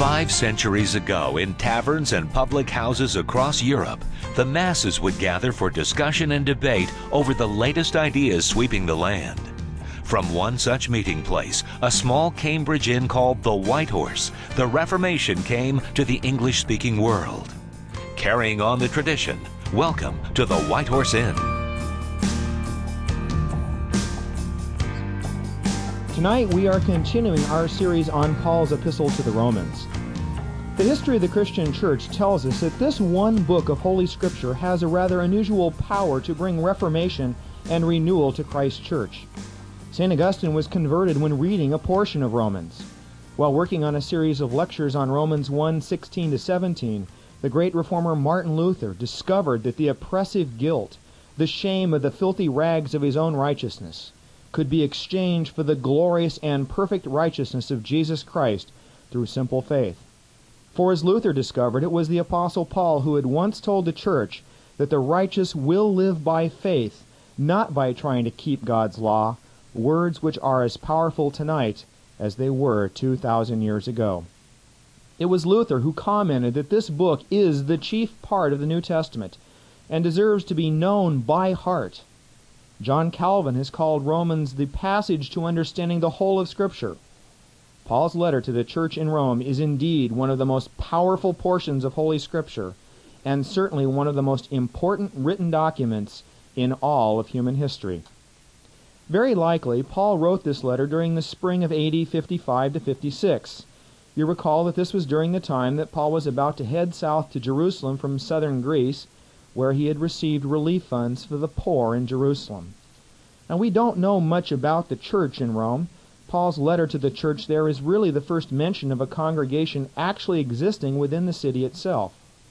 5 centuries ago, in taverns and public houses across Europe, the masses would gather for discussion and debate over the latest ideas sweeping the land. From one such meeting place, a small Cambridge inn called the White Horse, the Reformation came to the English-speaking world. Carrying on the tradition, welcome to the White Horse Inn. Tonight we are continuing our series on Paul's epistle to the Romans. The history of the Christian church tells us that this one book of Holy Scripture has a rather unusual power to bring reformation and renewal to Christ's church. St. Augustine was converted when reading a portion of Romans. While working on a series of lectures on Romans 1:16-17, the great reformer Martin Luther discovered that the oppressive guilt, the shame of the filthy rags of his own righteousness, could be exchanged for the glorious and perfect righteousness of Jesus Christ through simple faith. For as Luther discovered, it was the Apostle Paul who had once told the church that the righteous will live by faith, not by trying to keep God's law, words which are as powerful tonight as they were 2,000 years ago. It was Luther who commented that this book is the chief part of the New Testament and deserves to be known by heart. John Calvin has called Romans the passage to understanding the whole of Scripture. Paul's letter to the church in Rome is indeed one of the most powerful portions of Holy Scripture, and certainly one of the most important written documents in all of human history. Very likely, Paul wrote this letter during the spring of AD 55 to 56. You recall that this was during the time that Paul was about to head south to Jerusalem from southern Greece, where he had received relief funds for the poor in Jerusalem. Now, we don't know much about the church in Rome. Paul's letter to the church there is really the first mention of a congregation actually existing within the city itself.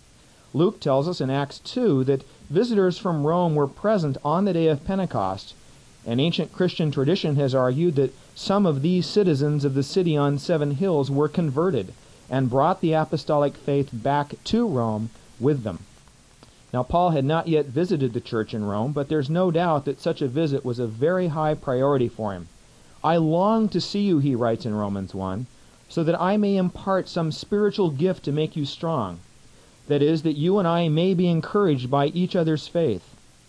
Luke tells us in Acts 2 that visitors from Rome were present on the day of Pentecost, and ancient Christian tradition has argued that some of these citizens of the city on 7 hills were converted and brought the apostolic faith back to Rome with them. Now, Paul had not yet visited the church in Rome, but there's no doubt that such a visit was a very high priority for him. I long to see you, he writes in Romans 1, so that I may impart some spiritual gift to make you strong. That is, that you and I may be encouraged by each other's faith.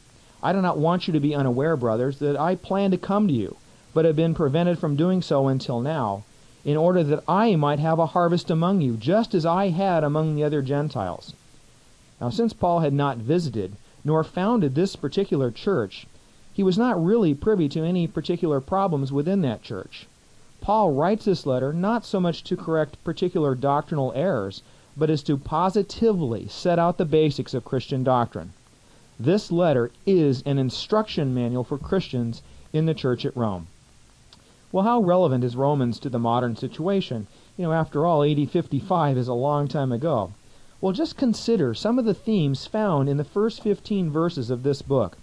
I do not want you to be unaware, brothers, that I plan to come to you, but have been prevented from doing so until now, in order that I might have a harvest among you, just as I had among the other Gentiles. Now, since Paul had not visited nor founded this particular church, he was not really privy to any particular problems within that church. Paul writes this letter not so much to correct particular doctrinal errors, but as to positively set out the basics of Christian doctrine. This letter is an instruction manual for Christians in the church at Rome. Well, how relevant is Romans to the modern situation? After all, AD 55 is a long time ago. Well, just consider some of the themes found in the first 15 verses of this book.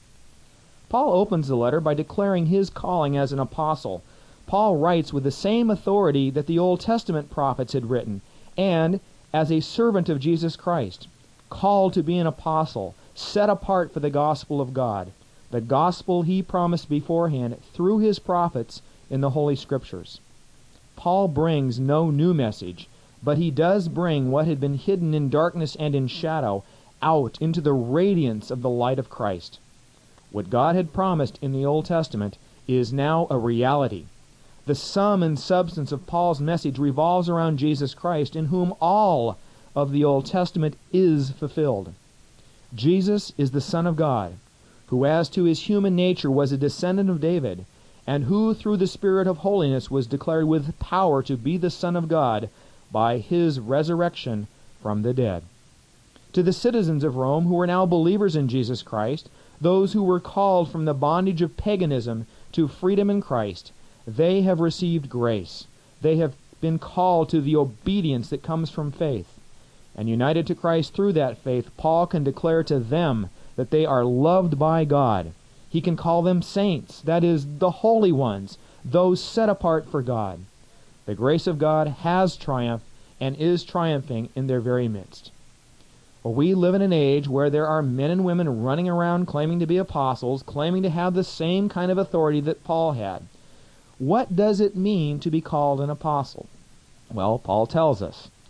Paul opens the letter by declaring his calling as an apostle. Paul writes with the same authority that the Old Testament prophets had written, and as a servant of Jesus Christ, called to be an apostle, set apart for the gospel of God, the gospel he promised beforehand through his prophets in the Holy Scriptures. Paul brings no new message, but he does bring what had been hidden in darkness and in shadow out into the radiance of the light of Christ. What God had promised in the Old Testament is now a reality. The sum and substance of Paul's message revolves around Jesus Christ, in whom all of the Old Testament is fulfilled. Jesus is the Son of God, who as to his human nature was a descendant of David, and who through the Spirit of holiness was declared with power to be the Son of God by his resurrection from the dead. To the citizens of Rome who were now believers in Jesus Christ, those who were called from the bondage of paganism to freedom in Christ, they have received grace. They have been called to the obedience that comes from faith. And united to Christ through that faith, Paul can declare to them that they are loved by God. He can call them saints, that is, the holy ones, those set apart for God. The grace of God has triumphed and is triumphing in their very midst. Well, we live in an age where there are men and women running around claiming to be apostles, claiming to have the same kind of authority that Paul had. What does it mean to be called an apostle? Well, Paul tells us.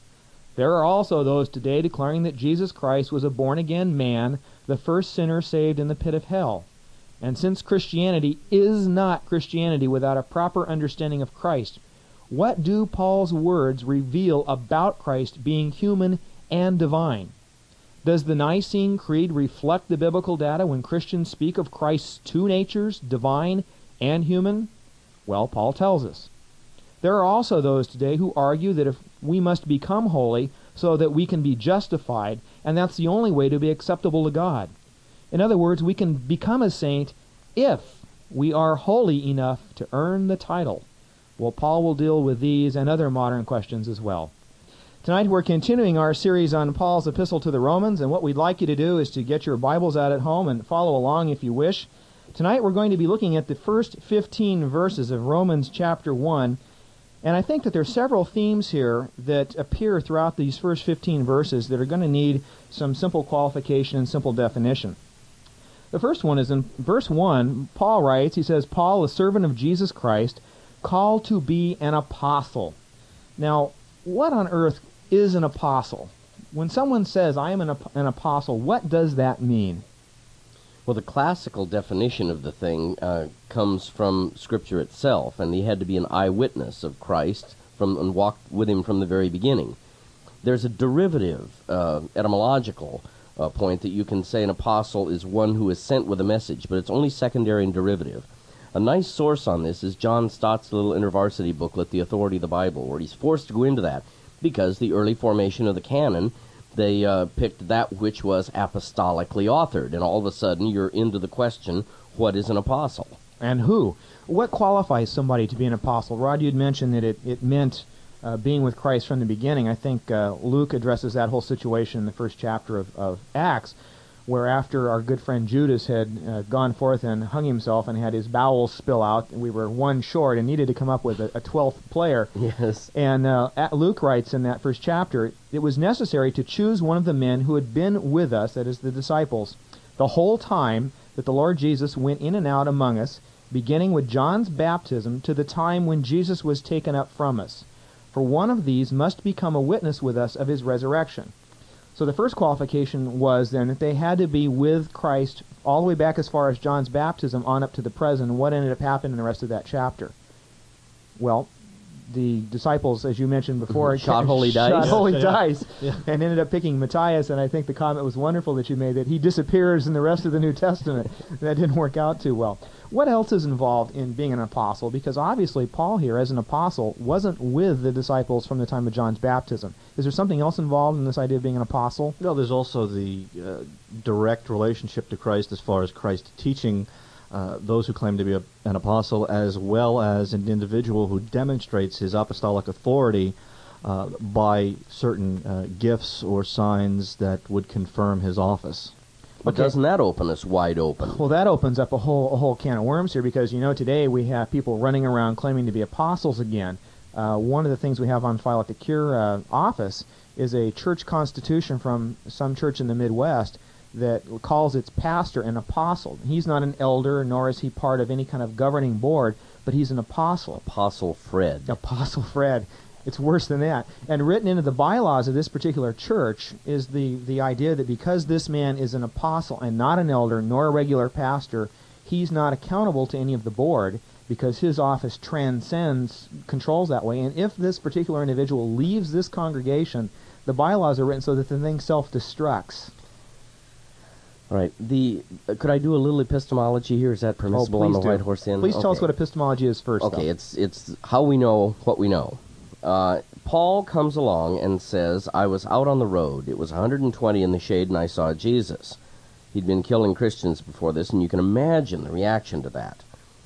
There are also those today declaring that Jesus Christ was a born-again man, the first sinner saved in the pit of hell. And since Christianity is not Christianity without a proper understanding of Christ, what do Paul's words reveal about Christ being human and divine? Does the Nicene Creed reflect the biblical data when Christians speak of Christ's two natures, divine and human? Well, Paul tells us. There are also those today who argue that if we must become holy so that we can be justified, and that's the only way to be acceptable to God. In other words, we can become a saint if we are holy enough to earn the title. Well, Paul will deal with these and other modern questions as well. Tonight we're continuing our series on Paul's epistle to the Romans, and what we'd like you to do is to get your Bibles out at home and follow along if you wish. Tonight we're going to be looking at the first 15 verses of Romans chapter 1, and I think that there are several themes here that appear throughout these first 15 verses that are going to need some simple qualification and simple definition. The first one is in verse 1, Paul writes, he says, Paul, a servant of Jesus Christ, called to be an apostle. Now, what on earth is an apostle? When someone says, I am an apostle, what does that mean? Well, the classical definition of the thing comes from Scripture itself, and he had to be an eyewitness of Christ and walked with him from the very beginning. There's a derivative, etymological point that you can say an apostle is one who is sent with a message, but it's only secondary and derivative. A nice source on this is John Stott's little InterVarsity booklet, The Authority of the Bible, where he's forced to go into that because the early formation of the canon, they picked that which was apostolically authored, and all of a sudden you're into the question, what is an apostle? And who? What qualifies somebody to be an apostle? Rod, you'd mentioned that it meant being with Christ from the beginning. I think Luke addresses that whole situation in the first chapter of Acts, where after our good friend Judas had gone forth and hung himself and had his bowels spill out, we were one short and needed to come up with a 12th player. Yes. And Luke writes in that first chapter, it was necessary to choose one of the men who had been with us, that is the disciples, the whole time that the Lord Jesus went in and out among us, beginning with John's baptism to the time when Jesus was taken up from us. For one of these must become a witness with us of his resurrection. So the first qualification was then that they had to be with Christ all the way back as far as John's baptism on up to the present. And what ended up happening in the rest of that chapter? Well, the disciples, as you mentioned before, shot holy dice, and ended up picking Matthias. And I think the comment was wonderful that you made, that he disappears in the rest of the New Testament. That didn't work out too well. What else is involved in being an apostle? Because obviously Paul here, as an apostle, wasn't with the disciples from the time of John's baptism. Is there something else involved in this idea of being an apostle? No, there's also the direct relationship to Christ as far as Christ teaching those who claim to be an apostle, as well as an individual who demonstrates his apostolic authority by certain gifts or signs that would confirm his office. But doesn't that open us wide open? Well, that opens up a whole can of worms here, because, today we have people running around claiming to be apostles again. One of the things we have on file at the Cure office is a church constitution from some church in the Midwest that calls its pastor an apostle. He's not an elder, nor is he part of any kind of governing board, but he's an apostle. Apostle Fred. Apostle Fred. It's worse than that. And written into the bylaws of this particular church is the idea that because this man is an apostle and not an elder nor a regular pastor, he's not accountable to any of the board, because his office transcends controls that way. And if this particular individual leaves this congregation, the bylaws are written so that the thing self-destructs. All right. Could I do a little epistemology here? Is that permissible on the White Horse Inn? Please tell us what epistemology is first. Okay, it's how we know what we know. Paul comes along and says, I was out on the road. It was 120 in the shade, and I saw Jesus. He'd been killing Christians before this, and you can imagine the reaction to that.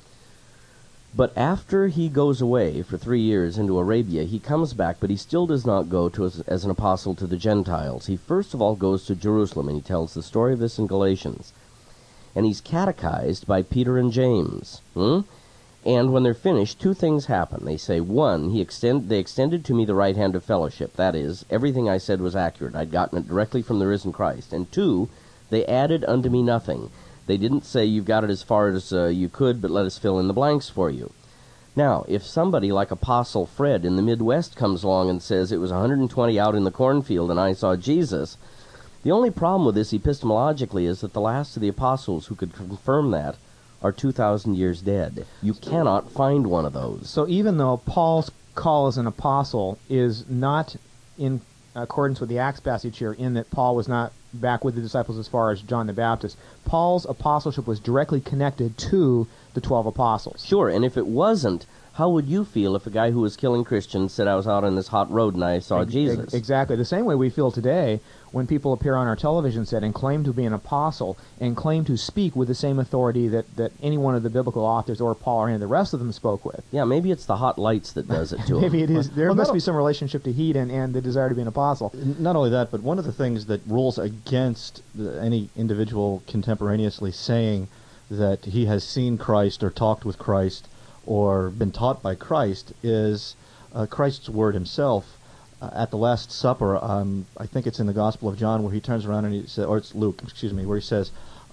But after he goes away for 3 years into Arabia, he comes back, but he still does not go as an apostle to the Gentiles. He first of all goes to Jerusalem, and he tells the story of this in Galatians. And he's catechized by Peter and James. And when they're finished, two things happen. They say, one, they extended to me the right hand of fellowship. That is, everything I said was accurate. I'd gotten it directly from the risen Christ. And two, they added unto me nothing. They didn't say, you've got it as far as you could, but let us fill in the blanks for you. Now, if somebody like Apostle Fred in the Midwest comes along and says it was 120 out in the cornfield and I saw Jesus, the only problem with this epistemologically is that the last of the apostles who could confirm that are 2,000 years dead. You cannot find one of those. So even though Paul's call as an apostle is not in accordance with the Acts passage here, in that Paul was not back with the disciples as far as John the Baptist, Paul's apostleship was directly connected to the 12 apostles. Sure, and if it wasn't, how would you feel if a guy who was killing Christians said, I was out on this hot road and I saw Jesus? Exactly. The same way we feel today when people appear on our television set and claim to be an apostle and claim to speak with the same authority that any one of the biblical authors or Paul or any of the rest of them spoke with. Yeah, maybe it's the hot lights that does it to them. Maybe it is. There must be some relationship to heat and the desire to be an apostle. Not only that, but one of the things that rules against any individual contemporaneously saying that he has seen Christ or talked with Christ or been taught by Christ is Christ's word himself. At the Last Supper, I think it's in the Gospel of John, where he turns around and he says, or it's Luke, excuse me, where he says,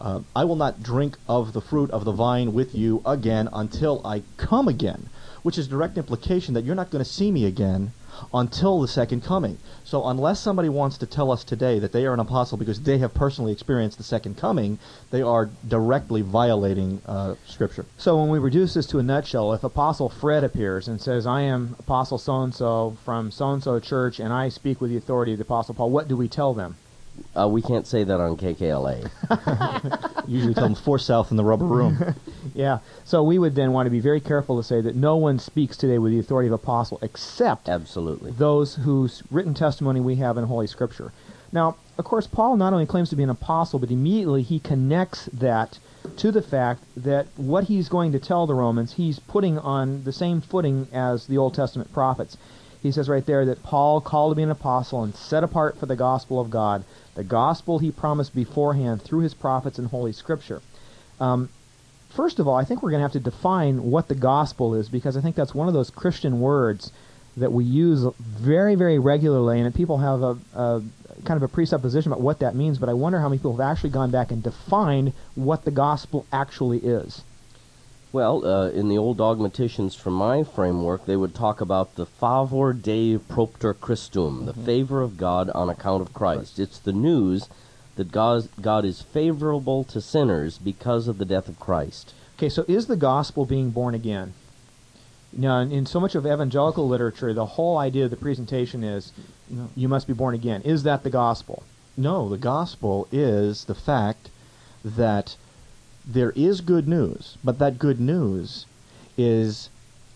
I will not drink of the fruit of the vine with you again until I come again, which is direct implication that you're not going to see me again until the second coming. So unless somebody wants to tell us today that they are an apostle because they have personally experienced the second coming, they are directly violating Scripture. So when we reduce this to a nutshell, if Apostle Fred appears and says, I am Apostle so-and-so from so-and-so church and I speak with the authority of the Apostle Paul, what do we tell them? We can't say that on KKLA. Usually tell them 4 South in the rubber room. Yeah. So we would then want to be very careful to say that no one speaks today with the authority of apostle except Absolutely. those whose written testimony we have in Holy Scripture. Now, of course, Paul not only claims to be an apostle, but immediately he connects that to the fact that what he's going to tell the Romans, he's putting on the same footing as the Old Testament prophets. He says right there that Paul, called to be an apostle and set apart for the gospel of God, the gospel he promised beforehand through his prophets in Holy Scripture. First of all, I think we're going to have to define what the gospel is, because I think that's one of those Christian words that we use very, very regularly, and people have a kind of a presupposition about what that means, but I wonder how many people have actually gone back and defined what the gospel actually is. Well, in the old dogmaticians from my framework, they would talk about the favor Dei propter Christum, the favor of God on account of Christ. It's the news that God is favorable to sinners because of the death of Christ. Okay, so is the gospel being born again? Now, in so much of evangelical literature, the whole idea of the presentation is you must be born again. Is that the gospel? No, the gospel is the fact that there is good news, but that good news is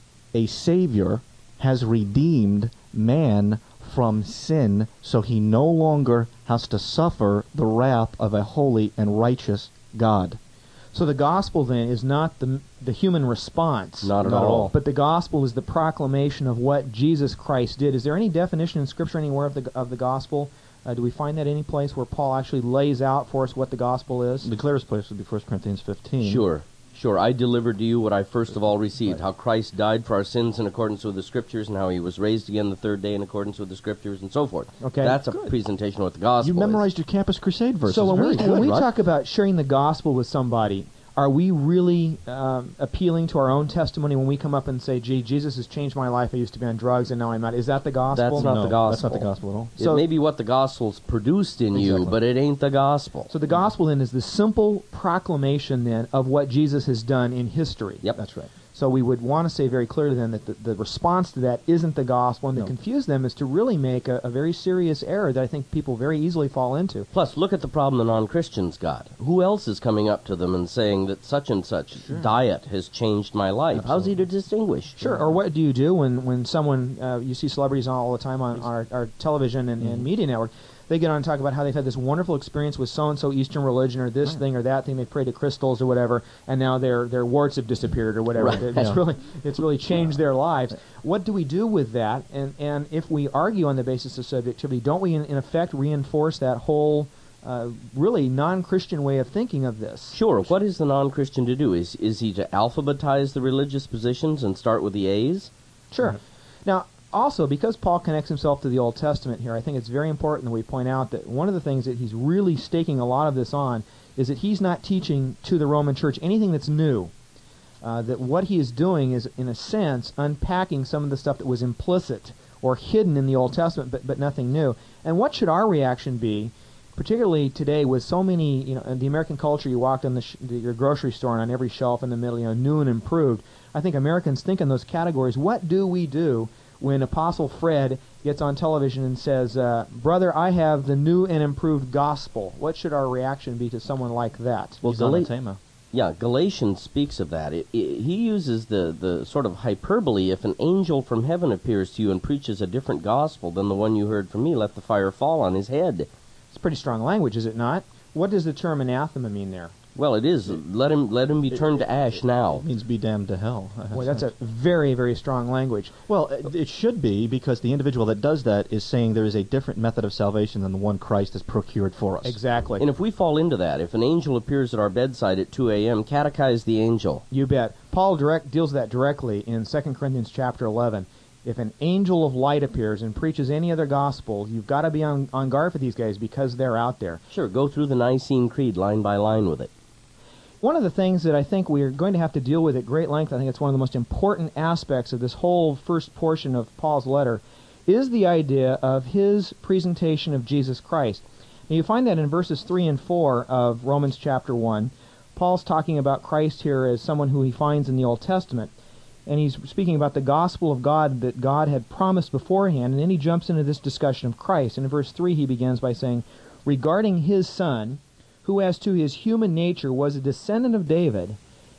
a Savior has redeemed man from sin, so he no longer has to suffer the wrath of a holy and righteous God. So the gospel then is not the human response. Not at all. But the gospel is the proclamation of what Jesus Christ did. Is there any definition in Scripture anywhere of the gospel? Do we find that any place where Paul actually lays out for us what the gospel is? The clearest place would be 1 Corinthians 15. Sure. I delivered to you what I first of all received, how Christ died for our sins in accordance with the Scriptures, and how he was raised again the third day in accordance with the Scriptures, and so forth. Okay. That's a presentation of what the gospel You is. memorized your Campus Crusade verses. So when we Rod. talk about sharing the gospel with somebody, are we really appealing to our own testimony when we come up and say, gee, Jesus has changed my life, I used to be on drugs and now I'm not? Is that the gospel? That's not the gospel. That's not the gospel at all. It may be what the gospel's produced in you, but it ain't the gospel. So the gospel then is the simple proclamation then of what Jesus has done in history. Yep. That's right. So we would want to say very clearly then that the response to that isn't the gospel, and to confuse them is to really make a very serious error that I think people very easily fall into. Plus, look at the problem the non-Christians got. Who else is coming up to them and saying that such and such diet has changed my life? How's he to distinguish? Sure. Or what do you do when someone, you see celebrities all the time on our television and media network, they get on and talk about how they've had this wonderful experience with so-and-so Eastern religion or this thing or that thing. They pray to crystals or whatever, and now their warts have disappeared or whatever. Right. It's really changed their lives. What do we do with that? And if we argue on the basis of subjectivity, don't we in effect reinforce that whole really non-Christian way of thinking of this? Sure. What is the non-Christian to do? Is he to alphabetize the religious positions and start with the A's? Sure. Now, also, because Paul connects himself to the Old Testament here, I think it's very important that we point out that one of the things that he's really staking a lot of this on is that he's not teaching to the Roman church anything that's new. that what he is doing is, in a sense, unpacking some of the stuff that was implicit or hidden in the Old Testament, but nothing new. And what should our reaction be, particularly today with so many, in the American culture, you walked on your grocery store and on every shelf in the middle, new and improved. I think Americans think in those categories. What do we do when Apostle Fred gets on television and says, "Brother, I have the new and improved gospel"? What should our reaction be to someone like that? Well, Galatians speaks of that. He uses the sort of hyperbole. If an angel from heaven appears to you and preaches a different gospel than the one you heard from me, let the fire fall on his head. It's pretty strong language, is it not? What does the term anathema mean there? Well, it is. Let him be turned to ash now. It means be damned to hell. Boy, that's a very, very strong language. Well, it should be, because the individual that does that is saying there is a different method of salvation than the one Christ has procured for us. Exactly. And if we fall into that, if an angel appears at our bedside at 2 a.m., catechize the angel. You bet. Paul deals with that directly in 2 Corinthians chapter 11. If an angel of light appears and preaches any other gospel, you've got to be on guard for these guys because they're out there. Sure, go through the Nicene Creed line by line with it. One of the things that I think we're going to have to deal with at great length, I think it's one of the most important aspects of this whole first portion of Paul's letter, is the idea of his presentation of Jesus Christ. Now, you find that in verses 3 and 4 of Romans chapter 1. Paul's talking about Christ here as someone who he finds in the Old Testament. And he's speaking about the gospel of God that God had promised beforehand. And then he jumps into this discussion of Christ. And in verse 3 he begins by saying, regarding his Son, who as to his human nature was a descendant of David,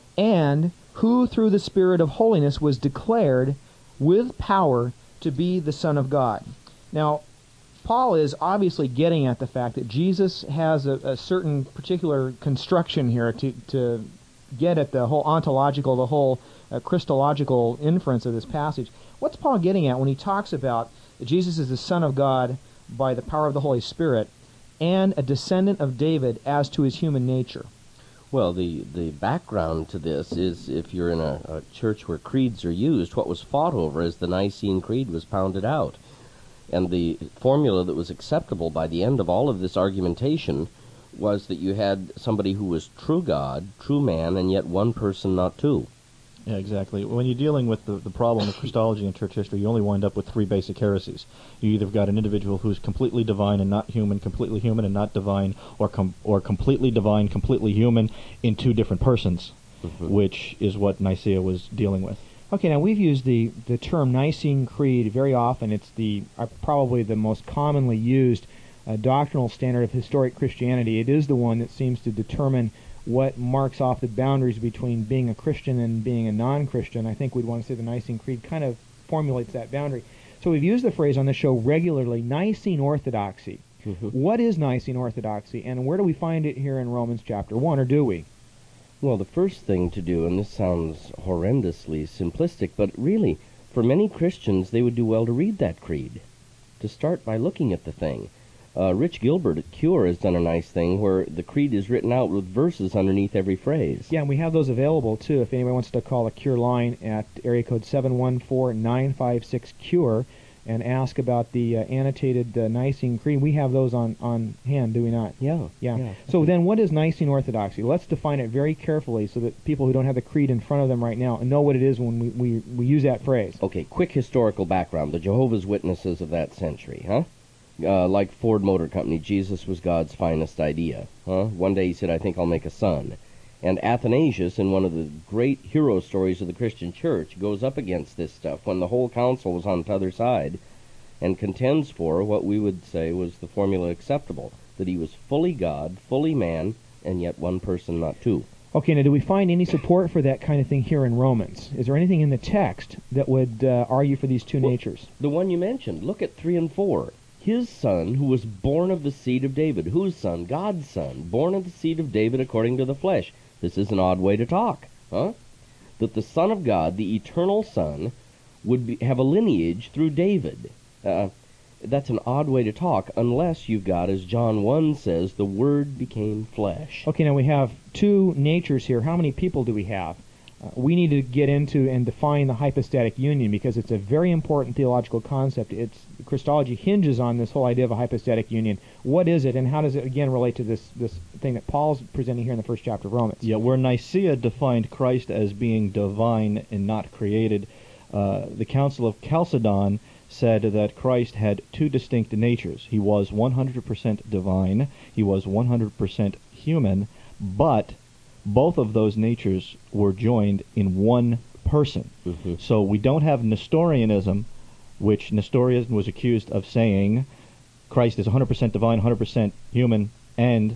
and who through the Spirit of holiness was declared with power to be the Son of God. Now, Paul is obviously getting at the fact that Jesus has a certain particular construction here to get at the whole ontological, the whole Christological inference of this passage. What's Paul getting at when he talks about Jesus is the Son of God by the power of the Holy Spirit and a descendant of David as to his human nature? Well, the background to this is, if you're in a church where creeds are used, what was fought over as the Nicene Creed was pounded out. And the formula that was acceptable by the end of all of this argumentation was that you had somebody who was true God, true man, and yet one person, not two. Yeah, exactly. When you're dealing with the problem of Christology in church history, you only wind up with three basic heresies. You either got an individual who's completely divine and not human, completely human and not divine, or completely divine, completely human in two different persons, which is what Nicaea was dealing with. Okay, now we've used the term Nicene Creed very often. It's probably the most commonly used doctrinal standard of historic Christianity. It is the one that seems to determine what marks off the boundaries between being a Christian and being a non-Christian. I think we'd want to say the Nicene Creed kind of formulates that boundary. So we've used the phrase on the show regularly, Nicene Orthodoxy. What is Nicene Orthodoxy, and where do we find it here in Romans chapter 1, or do we? Well, the first thing to do, and this sounds horrendously simplistic, but really, for many Christians, they would do well to read that creed, to start by looking at the thing. Rich Gilbert at Cure has done a nice thing where the creed is written out with verses underneath every phrase. Yeah, and we have those available, too, if anybody wants to call a Cure line at area code 714-956-CURE and ask about the annotated Nicene Creed. We have those on hand, do we not? Yeah. So then what is Nicene Orthodoxy? Let's define it very carefully so that people who don't have the creed in front of them right now know what it is when we use that phrase. Okay, quick historical background. The Jehovah's Witnesses of that century, like Ford Motor Company, Jesus was God's finest idea. One day he said, I think I'll make a son. And Athanasius, in one of the great hero stories of the Christian church, goes up against this stuff when the whole council was on the other side and contends for what we would say was the formula acceptable, that he was fully God, fully man, and yet one person, not two. Okay, now do we find any support for that kind of thing here in Romans? Is there anything in the text that would argue for these two natures? The one you mentioned. Look at 3 and 4. His son, who was born of the seed of David. Whose son? God's son, born of the seed of David according to the flesh. This is an odd way to talk, That the Son of God, the eternal Son, would have a lineage through David. That's an odd way to talk, unless you've got, as John 1 says, the Word became flesh. Okay, now we have two natures here. How many people do we have? we need to get into and define the hypostatic union, because it's a very important theological concept. Christology hinges on this whole idea of a hypostatic union. What is it, and how does it, again, relate to this thing that Paul's presenting here in the first chapter of Romans? Yeah, where Nicaea defined Christ as being divine and not created, the Council of Chalcedon said that Christ had two distinct natures. He was 100% divine, he was 100% human, but both of those natures were joined in one person. Mm-hmm. So we don't have Nestorianism, which Nestorius was accused of saying Christ is 100% divine, 100% human, and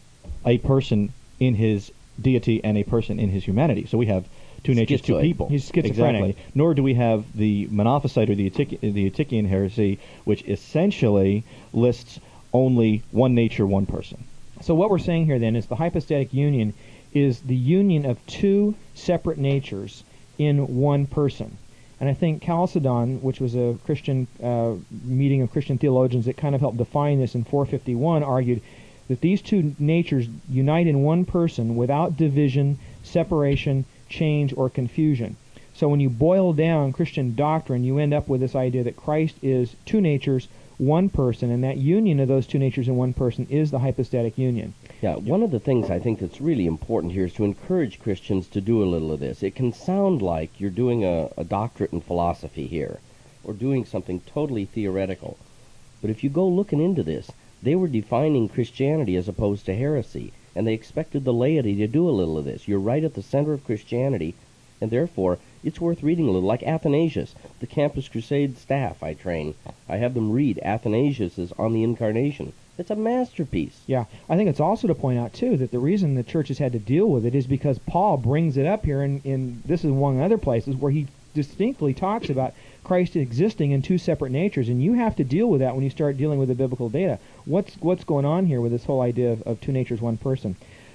a person in his deity and a person in his humanity. So we have two natures, two people. He's schizophrenic. Exactly. Nor do we have the Monophysite or the Eutychian heresy, which essentially lists only one nature, one person. So what we're saying here then is the hypostatic union is the union of two separate natures in one person. And I think Chalcedon, which was a Christian meeting of Christian theologians that kind of helped define this in 451, argued that these two natures unite in one person without division, separation, change, or confusion. So when you boil down Christian doctrine, you end up with this idea that Christ is two natures, one person, and that union of those two natures in one person is the hypostatic union. Yeah, one of the things I think that's really important here is to encourage Christians to do a little of this. It can sound like you're doing a doctorate in philosophy here, or doing something totally theoretical. But if you go looking into this, they were defining Christianity as opposed to heresy, and they expected the laity to do a little of this. You're right at the center of Christianity, and therefore it's worth reading a little. Like Athanasius, the Campus Crusade staff I train, I have them read Athanasius' On the Incarnation. It's a masterpiece. Yeah, I think it's also to point out, too, that the reason the church has had to deal with it is because Paul brings it up here, in this is one of other places, where he distinctly talks about Christ existing in two separate natures, and you have to deal with that when you start dealing with the biblical data. What's going on here with this whole idea of two natures, one person?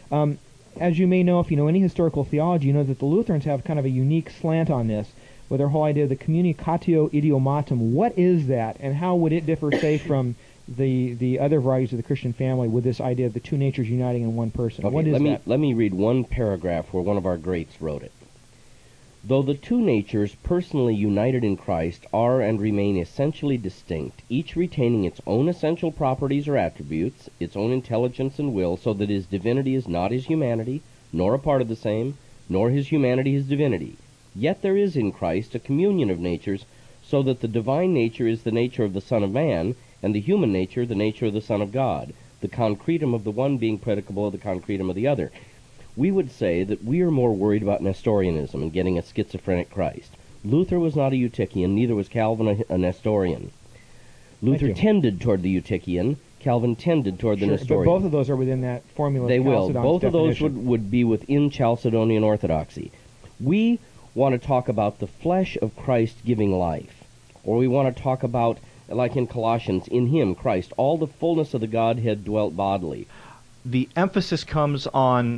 As you may know, if you know any historical theology, you know that the Lutherans have kind of a unique slant on this, with their whole idea of the communicatio idiomatum. What is that, and how would it differ, say, from the other varieties of the Christian family with this idea of the two natures uniting in one person? Okay, what is that? Let me read one paragraph where one of our greats wrote it. Though the two natures personally united in Christ are and remain essentially distinct, each retaining its own essential properties or attributes, its own intelligence and will, so that his divinity is not his humanity, nor a part of the same, nor his humanity his divinity. Yet there is in Christ a communion of natures, so that the divine nature is the nature of the Son of Man, and the human nature the nature of the Son of God, the concretum of the one being predicable of the concretum of the other. We would say that we are more worried about Nestorianism and getting a schizophrenic Christ. Luther was not a Eutychian, neither was Calvin a Nestorian. Luther tended toward the Eutychian, Calvin tended toward the Nestorian. But both of those are within that formula. They will. Chalcedon's Both definition. of those would be within Chalcedonian orthodoxy. We want to talk about the flesh of Christ giving life, or we want to talk about, like in Colossians, in him, Christ, all the fullness of the Godhead dwelt bodily. The emphasis comes on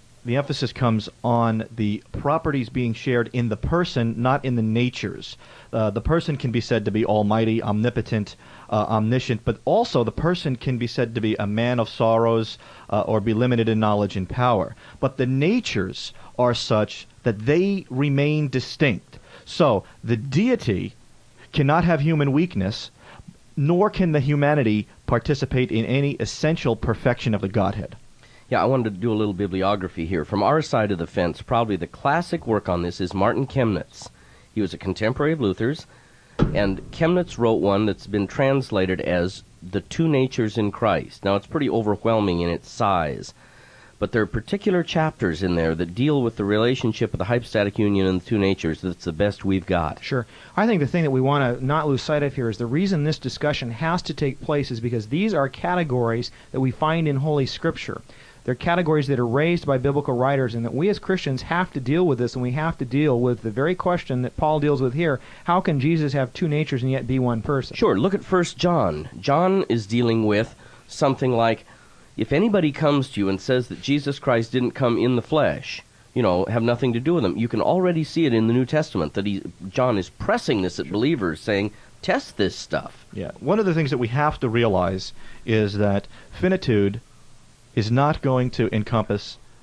the properties being shared in the person, not in the natures. The person can be said to be almighty, omnipotent, omniscient, but also the person can be said to be a man of sorrows or be limited in knowledge and power. But the natures are such that they remain distinct. So the deity cannot have human weakness, nor can the humanity participate in any essential perfection of the Godhead. Yeah, I wanted to do a little bibliography here. From our side of the fence, probably the classic work on this is Martin Chemnitz. He was a contemporary of Luther's, and Chemnitz wrote one that's been translated as The Two Natures in Christ. Now, it's pretty overwhelming in its size, but there are particular chapters in there that deal with the relationship of the hypostatic union and the two natures. That's the best we've got. Sure. I think the thing that we want to not lose sight of here is the reason this discussion has to take place is because these are categories that we find in Holy Scripture. They're categories that are raised by biblical writers, and that we as Christians have to deal with this, and we have to deal with the very question that Paul deals with here. How can Jesus have two natures and yet be one person? Sure. Look at 1 John. John is dealing with something like, if anybody comes to you and says that Jesus Christ didn't come in the flesh, have nothing to do with him, you can already see it in the New Testament that John is pressing this at believers, saying, test this stuff. Yeah. One of the things that we have to realize is that finitude is not going to encompass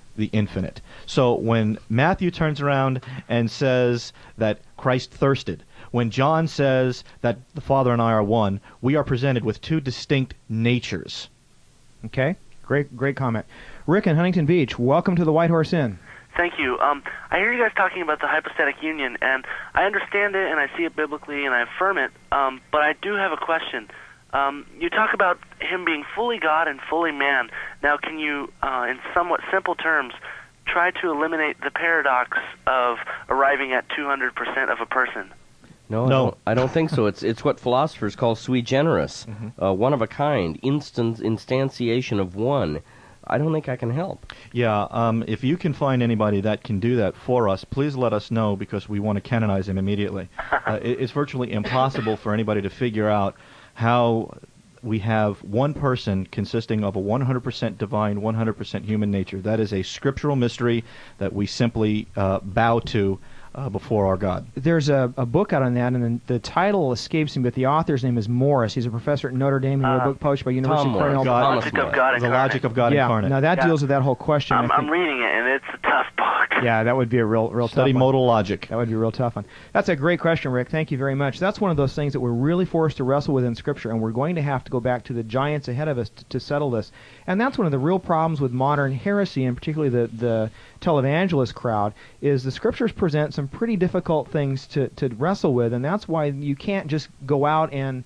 the infinite. So when Matthew turns around and says that Christ thirsted, when John says that the Father and I are one, we are presented with two distinct natures. Okay, great comment. Rick in Huntington Beach, welcome to the White Horse Inn. Thank you. I hear you guys talking about the hypostatic union, and I understand it, and I see it biblically, and I affirm it, but I do have a question. You talk about him being fully God and fully man. Now, can you, in somewhat simple terms, try to eliminate the paradox of arriving at 200% of a person? No, I don't think so. It's what philosophers call sui generis, one of a kind, instantiation of one. I don't think I can help. Yeah, if you can find anybody that can do that for us, please let us know, because we want to canonize him immediately. It's virtually impossible for anybody to figure out how we have one person consisting of a 100% divine, 100% human nature. That is a scriptural mystery that we simply bow to before our God. There's a book out on that, and the title escapes me, but the author's name is Morris. He's a professor at Notre Dame. He wrote a book published by University of Cornell. The Logic of God Incarnate. The Logic of God Incarnate. Now that deals with that whole question. I'm reading it, and it's a tough book. Yeah, that would be a real tough one. Study modal logic. That would be a real tough one. That's a great question, Rick. Thank you very much. That's one of those things that we're really forced to wrestle with in Scripture, and we're going to have to go back to the giants ahead of us to settle this. And that's one of the real problems with modern heresy, and particularly the televangelist crowd, is the Scriptures present some pretty difficult things to wrestle with, and that's why you can't just go out and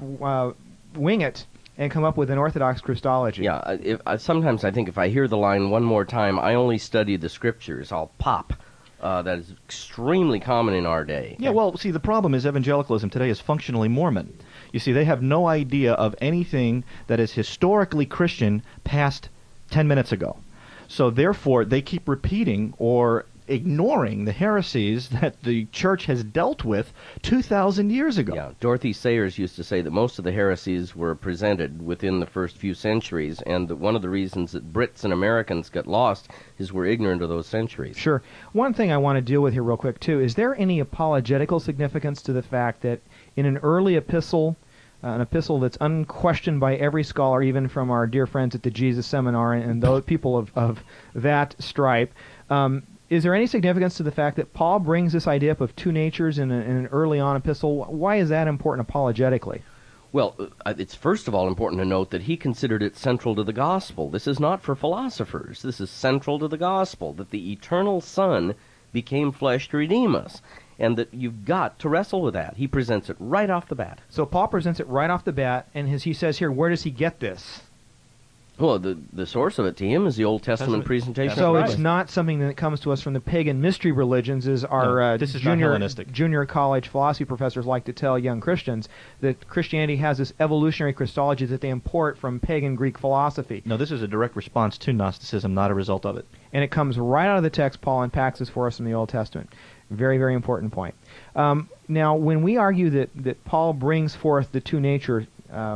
wing it and come up with an orthodox Christology. Yeah, sometimes I think if I hear the line one more time, I only study the Scriptures, I'll pop. That is extremely common in our day. Yeah, well, see, the problem is evangelicalism today is functionally Mormon. You see, they have no idea of anything that is historically Christian past 10 minutes ago. So therefore, they keep repeating or ignoring the heresies that the church has dealt with 2,000 years ago. Yeah, Dorothy Sayers used to say that most of the heresies were presented within the first few centuries, and that one of the reasons that Brits and Americans got lost is we're ignorant of those centuries. Sure. One thing I want to deal with here real quick, too, is there any apologetical significance to the fact that in an early epistle, an epistle that's unquestioned by every scholar, even from our dear friends at the Jesus Seminar and those people of that stripe, is there any significance to the fact that Paul brings this idea up of two natures in an early on epistle? Why is that important apologetically? Well, it's first of all important to note that he considered it central to the gospel. This is not for philosophers. This is central to the gospel, that the eternal Son became flesh to redeem us, and that you've got to wrestle with that. He presents it right off the bat. So Paul presents it right off the bat, and he says here, where does he get this? Well, the source of it to him is the Old Testament presentation. So it's not something that comes to us from the pagan mystery religions, as our this is not Hellenistic. Junior college philosophy professors like to tell young Christians, that Christianity has this evolutionary Christology that they import from pagan Greek philosophy. No, this is a direct response to Gnosticism, not a result of it. And it comes right out of the text Paul unpacks this for us in the Old Testament. Very, very important point. Now, when we argue that Paul brings forth the two natures,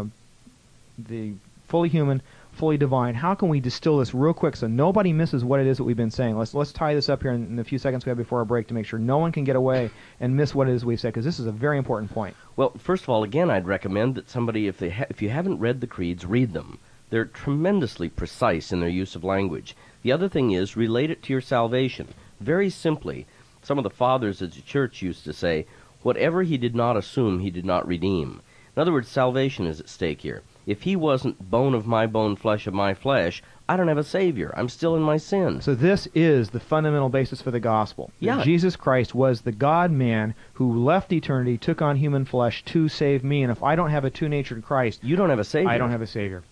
the fully human, fully divine, how can we distill this real quick so nobody misses what it is that we've been saying? Let's tie this up here in the few seconds we have before our break to make sure no one can get away and miss what it is we've said, because this is a very important point. Well, first of all, again, I'd recommend that somebody, if you haven't read the creeds, read them. They're tremendously precise in their use of language. The other thing is, relate it to your salvation. Very simply, some of the fathers of the church used to say, whatever he did not assume, he did not redeem. In other words, salvation is at stake here. If he wasn't bone of my bone, flesh of my flesh, I don't have a Savior. I'm still in my sin. So this is the fundamental basis for the gospel. Yeah. Jesus Christ was the God-man who left eternity, took on human flesh to save me, and if I don't have a two-natured Christ, you don't have a Savior. I don't have a Savior.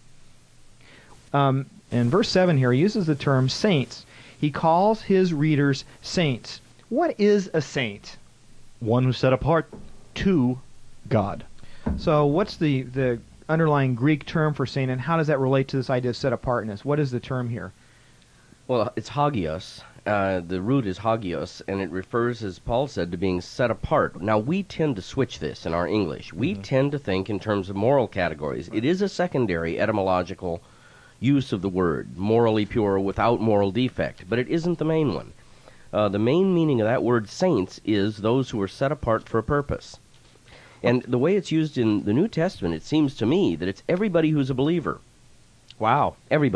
In verse 7 here, he uses the term saints. He calls his readers saints. What is a saint? One who's set apart to God. So what's the underlying Greek term for saint, and how does that relate to this idea of set apartness? What is the term here? Well, it's hagios. The root is hagios, and it refers, as Paul said, to being set apart. Now, we tend to switch this in our English. We tend to think in terms of moral categories. It is a secondary etymological use of the word, morally pure without moral defect, but it isn't the main one. The main meaning of that word saints is those who are set apart for a purpose. And the way it's used in the New Testament, it seems to me that it's everybody who's a believer. Wow. Everybody.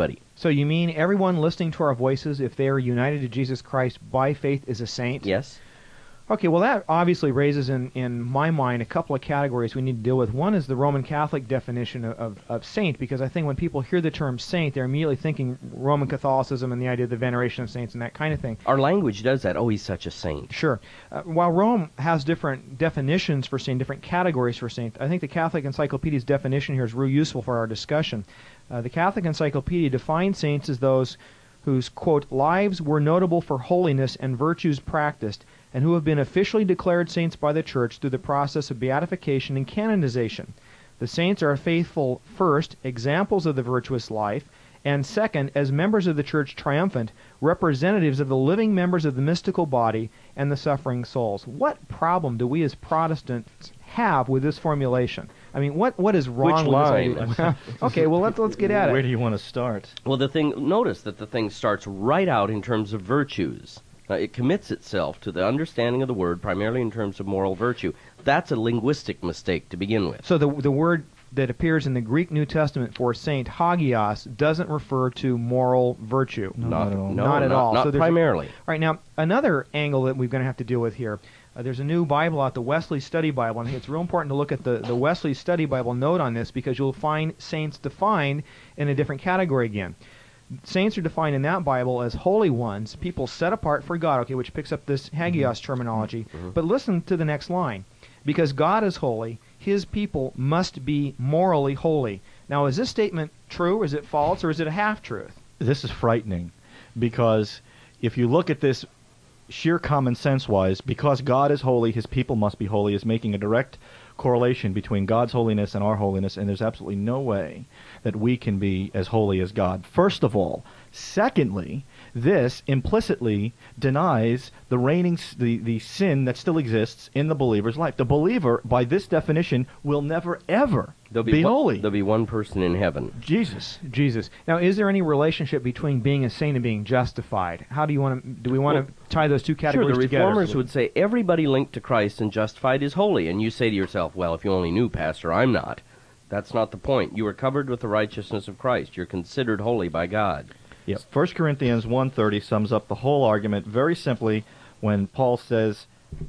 So you mean everyone listening to our voices, if they are united to Jesus Christ by faith, is a saint? Yes. Okay, well that obviously raises in my mind a couple of categories we need to deal with. One is the Roman Catholic definition of saint, because I think when people hear the term saint, they're immediately thinking Roman Catholicism and the idea of the veneration of saints and that kind of thing. Our language does that. Oh, he's such a saint. Sure. While Rome has different definitions for saint, different categories for saint, I think the Catholic Encyclopedia's definition here is real useful for our discussion. The Catholic Encyclopedia defines saints as those whose, quote, lives were notable for holiness and virtues practiced, and who have been officially declared saints by the Church through the process of beatification and canonization. The saints are faithful, first, examples of the virtuous life, and second, as members of the Church triumphant, representatives of the living members of the mystical body and the suffering souls. What problem do we as Protestants have with this formulation? I mean, what is wrong Which with this line? idea? Okay, well, let's get at Where it. do you want to start? Well, notice that the thing starts right out in terms of virtues. It commits itself to the understanding of the word primarily in terms of moral virtue. That's a linguistic mistake to begin with. So the word that appears in the Greek New Testament for saint, hagios, doesn't refer to moral virtue. Not at all. No, Not at all. Not So there's primarily. All right, now, another angle that we're going to have to deal with here, there's a new Bible out, the Wesley Study Bible, and I think it's real important to look at the Wesley Study Bible note on this, because you'll find saints defined in a different category again. Saints are defined in that Bible as holy ones, people set apart for God, okay, which picks up this hagios terminology. But listen to the next line. Because God is holy, his people must be morally holy. Now, is this statement true, is it false, or is it a half-truth? This is frightening, because if you look at this sheer common sense-wise, because God is holy, his people must be holy, is making a direct correlation between God's holiness and our holiness, and there's absolutely no way that we can be as holy as God, first of all. Secondly, this implicitly denies the reigning the sin that still exists in the believer's life. The believer, by this definition, will never, ever be holy. There'll be one person in heaven. Jesus. Now, is there any relationship between being a saint and being justified? How do you want to? Do we want to tie those two categories Sure, the together? Reformers would say everybody linked to Christ and justified is holy, and you say to yourself, well, if you only knew, Pastor, I'm not. That's not the point. You are covered with the righteousness of Christ. You're considered holy by God. Yep. 1 Corinthians 1:30 sums up the whole argument very simply when Paul says,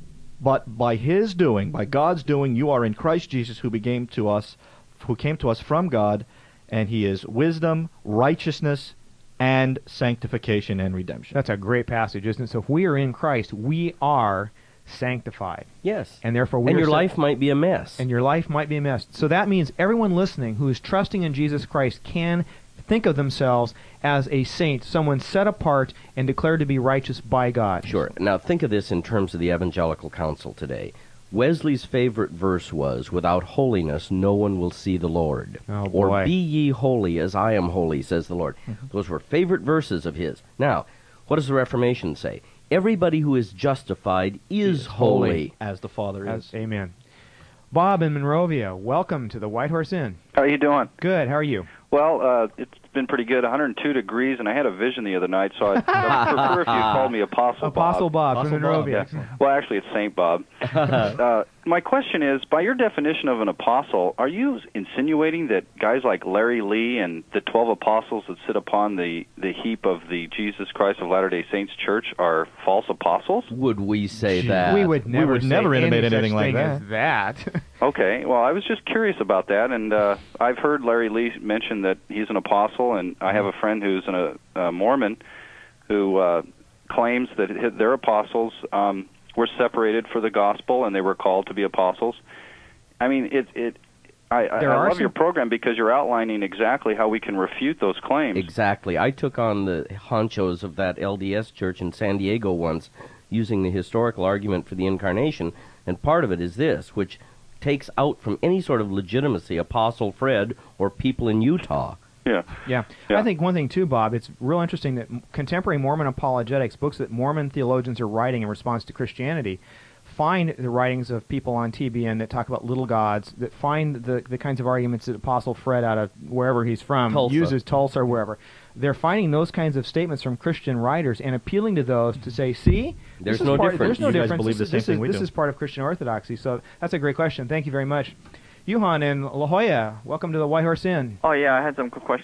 "But by his doing, by God's doing, you are in Christ Jesus, who came to us from God, and he is wisdom, righteousness, and sanctification and redemption." That's a great passage, isn't it? So if we are in Christ, we are sanctified. Yes. And therefore we and are your life might be a mess. And your life might be a mess. So that means everyone listening who is trusting in Jesus Christ can think of themselves as a saint, someone set apart and declared to be righteous by God. Sure. Now think of this in terms of the evangelical council today. Wesley's favorite verse was, "Without holiness no one will see the Lord." Oh, or, boy. "Be ye holy as I am holy, says the Lord." Those were favorite verses of his. Now, what does the Reformation say? Everybody who is justified is holy. as the Father is. Amen. Bob in Monrovia, welcome to the White Horse Inn. How are you doing? Good. How are you? Well, it's been pretty good. 102 degrees, and I had a vision the other night, so I'd prefer if you called me Apostle Bob from Apostle Monrovia. Yeah. Well, actually, it's Saint Bob. My question is, by your definition of an apostle, are you insinuating that guys like Larry Lee and the 12 apostles that sit upon the heap of the Jesus Christ of Latter-day Saints Church are false apostles? Would we say that? We would never never intimate any anything such like thing as that. Okay, well, I was just curious about that, and I've heard Larry Lee mention that he's an apostle, and I have a friend who's a Mormon who claims that their apostles were separated for the gospel, and they were called to be apostles. I mean, I love your program because you're outlining exactly how we can refute those claims. Exactly. I took on the honchos of that LDS church in San Diego once using the historical argument for the Incarnation, and part of it is this, which takes out from any sort of legitimacy Apostle Fred or people in Utah. Yeah. I think one thing, too, Bob, it's real interesting that contemporary Mormon apologetics, books that Mormon theologians are writing in response to Christianity, find the writings of people on TBN that talk about little gods, that find the kinds of arguments that Apostle Fred out of wherever he's from uses, Tulsa or wherever. They're finding those kinds of statements from Christian writers and appealing to those to say, see, There's no difference. There's no You guys difference. believe the same thing we This do. is part of Christian orthodoxy. So that's a great question. Thank you very much. Yuhan in La Jolla, welcome to the White Horse Inn. Oh, yeah, I had some quick questions.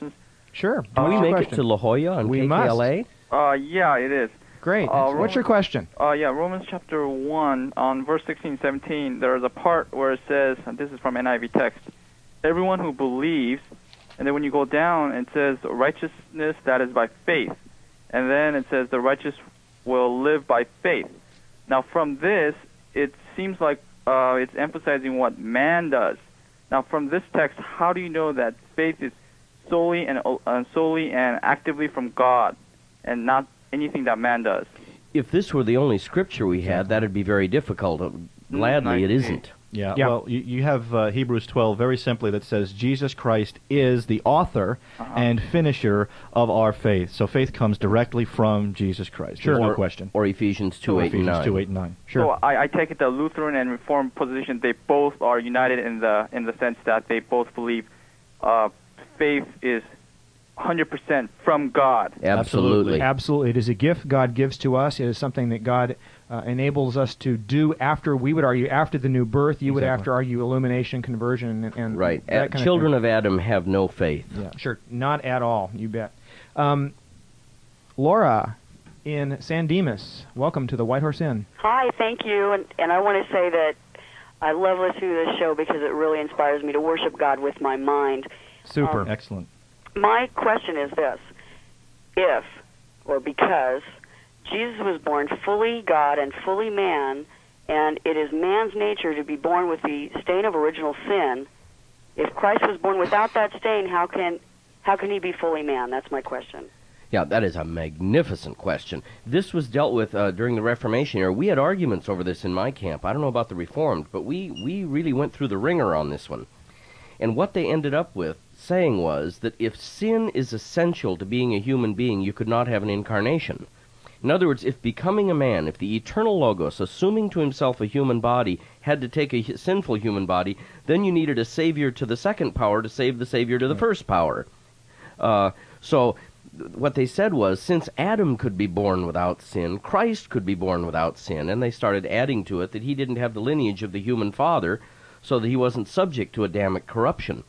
Sure. Do we What's your make question? it to La Jolla on We must. KKLA? Yeah, it is. Great. What's your question? Yeah, Romans chapter 1, on verse 16, 17, there's a part where it says, and this is from NIV text, everyone who believes, and then when you go down, it says righteousness that is by faith. And then it says the righteous will live by faith. Now from this, it seems like it's emphasizing what man does. Now from this text, how do you know that faith is solely and actively from God and not anything that man does? If this were the only scripture we had, that'd be very difficult. Gladly, it isn't. Yeah, Yeah. well, you have Hebrews 12 very simply that says Jesus Christ is the author and finisher of our faith. So faith comes directly from Jesus Christ. Sure. There's no question. Or Ephesians 2, 8, and Ephesians 9. 2, 8, and 9. Sure. So I take it the Lutheran and Reformed position, they both are united in the sense that they both believe faith is 100% from God. Absolutely. Absolutely. It is a gift God gives to us. It is something that God enables us to do after, we would argue, after the new birth. You would have to argue illumination, conversion, and Right. that kind Children of of Adam have no faith. thing. Yeah. Sure. Not at all. You bet. Laura in San Dimas, welcome to the White Horse Inn. Hi, thank you. And I want to say that I love listening to this show because it really inspires me to worship God with my mind. Super. Excellent. My question is this. If, or because, Jesus was born fully God and fully man, and it is man's nature to be born with the stain of original sin, if Christ was born without that stain, how can he be fully man? That's my question. Yeah, that is a magnificent question. This was dealt with during the Reformation era. We had arguments over this in my camp. I don't know about the Reformed, but we really went through the ringer on this one. And what they ended up with saying was that if sin is essential to being a human being, you could not have an incarnation. In other words, if becoming a man, if the eternal Logos, assuming to himself a human body, had to take a sinful human body, then you needed a savior to the second power to save the savior to the first power. So what they said was, since Adam could be born without sin, Christ could be born without sin, and they started adding to it that he didn't have the lineage of the human father, so that he wasn't subject to Adamic corruption.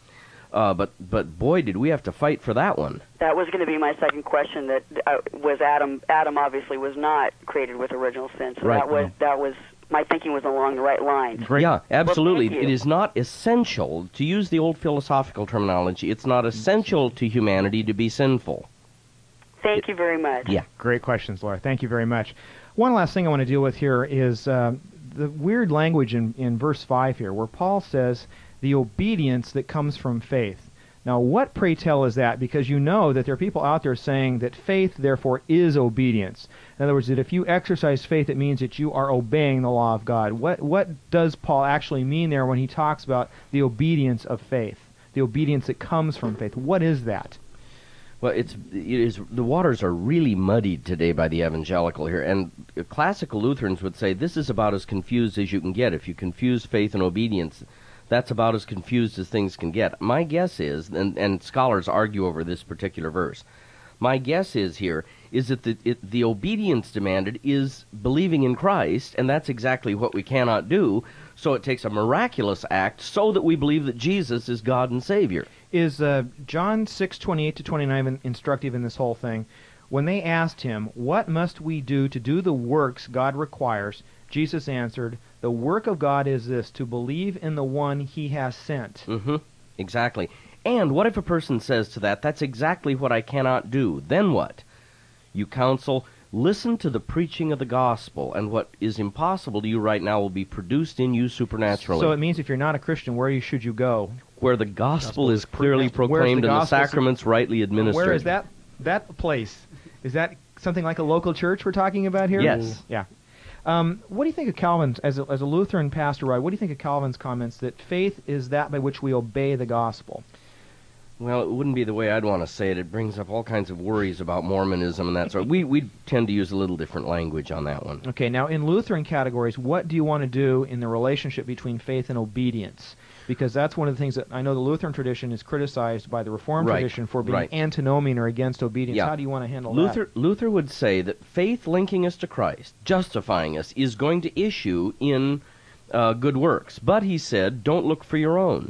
But boy, did we have to fight for that one. That was going to be my second question. That was Adam. Adam obviously was not created with original sin. So Right. that was my thinking was along the right lines. Yeah, absolutely. Well, thank you. It is not essential, to use the old philosophical terminology, it's not essential to humanity to be sinful. Thank you very much. Yeah. Great questions, Laura. Thank you very much. One last thing I want to deal with here is the weird language in verse 5 here, where Paul says the obedience that comes from faith. Now, what, pray tell, is that? Because you know that there are people out there saying that faith, therefore, is obedience. In other words, that if you exercise faith, it means that you are obeying the law of God. What does Paul actually mean there when he talks about the obedience of faith, the obedience that comes from faith? What is that? Well, it is the waters are really muddied today by the evangelical here, and classical Lutherans would say this is about as confused as you can get. If you confuse faith and obedience, that's about as confused as things can get. My guess is, and scholars argue over this particular verse, my guess is here is that the obedience demanded is believing in Christ, and that's exactly what we cannot do, so it takes a miraculous act so that we believe that Jesus is God and Savior. Is John 6:28-29 instructive in this whole thing? When they asked him, "What must we do to do the works God requires?" Jesus answered, "The work of God is this, to believe in the one he has sent." Mm-hmm. Exactly. And what if a person says to that, "That's exactly what I cannot do"? Then what? You counsel, listen to the preaching of the gospel, and what is impossible to you right now will be produced in you supernaturally. So it means if you're not a Christian, where should you go? Where the gospel is clearly proclaimed and the sacraments rightly administered. Where is that place? Is that something like a local church we're talking about here? Yes. Yeah. What do you think of Calvin's, as a Lutheran pastor, Roy, what do you think of Calvin's comments that faith is that by which we obey the gospel? Well, it wouldn't be the way I'd want to say it. It brings up all kinds of worries about Mormonism and that sort. We tend to use a little different language on that one. Okay, now in Lutheran categories, what do you want to do in the relationship between faith and obedience? Because that's one of the things that I know the Lutheran tradition is criticized by the Reformed tradition for being antinomian or against obedience. Yeah. How do you want to handle that? Luther would say that faith linking us to Christ, justifying us, is going to issue in good works. But he said, don't look for your own.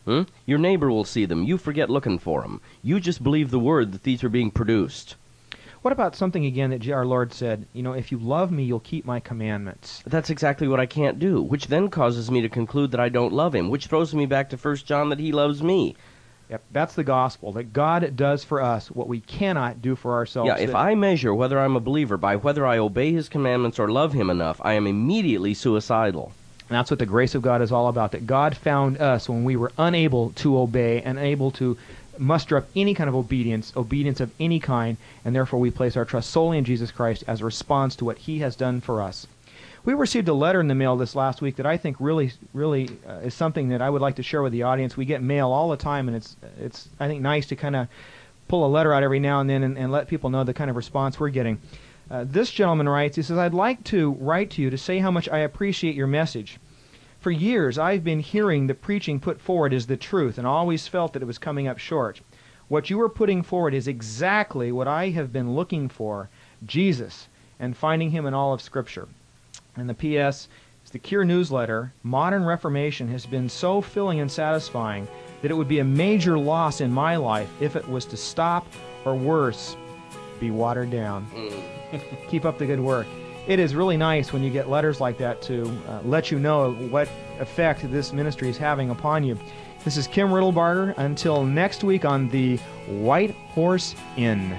Your neighbor will see them. You forget looking for them. You just believe the word that these are being produced. What about something, again, that our Lord said, if you love me, you'll keep my commandments? That's exactly what I can't do, which then causes me to conclude that I don't love him, which throws me back to 1 John that he loves me. Yep, that's the gospel, that God does for us what we cannot do for ourselves. Yeah, if I measure whether I'm a believer by whether I obey his commandments or love him enough, I am immediately suicidal. And that's what the grace of God is all about, that God found us when we were unable to obey and unable to muster up any kind of obedience of any kind, and therefore we place our trust solely in Jesus Christ as a response to what he has done for us. We received a letter in the mail this last week that I think really is something that I would like to share with the audience. We get mail all the time, and it's I think nice to kind of pull a letter out every now and then and let people know the kind of response we're getting. This gentleman writes, he says, I'd like to write to you to say how much I appreciate your message. For years, I've been hearing the preaching put forward as the truth and always felt that it was coming up short. What you are putting forward is exactly what I have been looking for, Jesus, and finding him in all of Scripture. And the P.S. is the Cure newsletter, Modern Reformation, has been so filling and satisfying that it would be a major loss in my life if it was to stop, or worse, be watered down. Keep up the good work. It is really nice when you get letters like that to let you know what effect this ministry is having upon you. This is Kim Riddlebarger. Until next week on the White Horse Inn.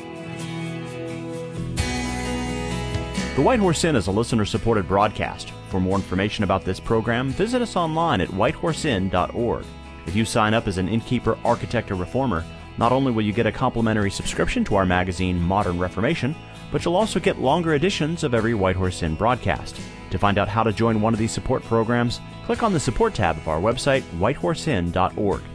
The White Horse Inn is a listener-supported broadcast. For more information about this program, visit us online at whitehorseinn.org. If you sign up as an innkeeper, architect, or reformer, not only will you get a complimentary subscription to our magazine, Modern Reformation, but you'll also get longer editions of every White Horse Inn broadcast. To find out how to join one of these support programs, click on the support tab of our website, whitehorseinn.org.